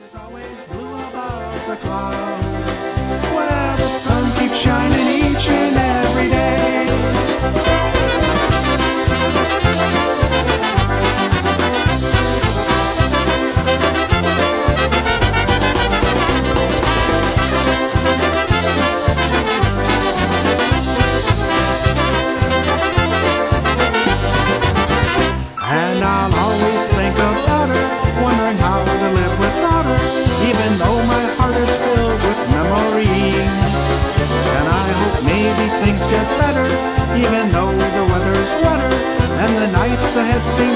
Always blue above the clouds, where the sun keeps shining each and every day. And I'll always think about her, wondering how to live without her, even though my heart is filled with memories. And I hope maybe things get better, even though the weather's wetter, and the nights ahead seem